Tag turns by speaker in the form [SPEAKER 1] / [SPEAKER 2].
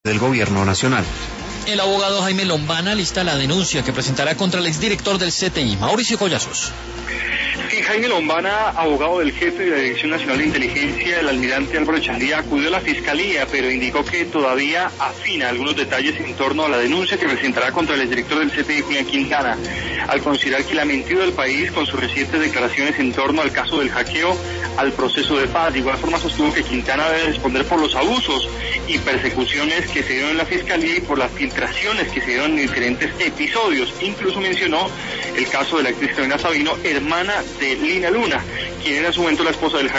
[SPEAKER 1] del Gobierno Nacional.
[SPEAKER 2] El abogado Jaime Lombana lista la denuncia que presentará contra el exdirector del CTI, Mauricio Collazos.
[SPEAKER 3] Sí, Jaime Lombana, abogado del jefe de la Dirección Nacional de Inteligencia, el almirante Álvaro Echandía, acudió a la Fiscalía, pero indicó que todavía afina algunos detalles en torno a la denuncia que presentará contra el exdirector del CTI, Julián Quintana, al considerar que la ha mentido al país con sus recientes declaraciones en torno al caso del hackeo al proceso de paz. De igual forma sostuvo que Quintana debe responder por los abusos y persecuciones que se dieron en la Fiscalía y por las filtraciones que se dieron en diferentes episodios. Incluso mencionó el caso de la actriz Carolina Sabino, hermana de Lina Luna, quien era en su momento la esposa del